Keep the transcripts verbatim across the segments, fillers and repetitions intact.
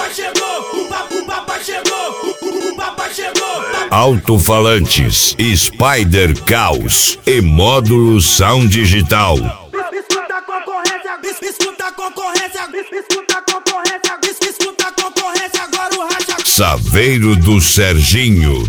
papai chegou, o papai, o papai chegou, o papai chegou. Alto-falantes, Spider Caos e módulo Sound Digital. Escuta a concorrência, escuta a concorrência, escuta a concorrência, escuta a concorrência, agora o racha. Saveiro do Serginho.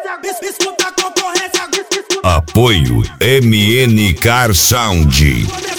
Apoio M N Car Sound.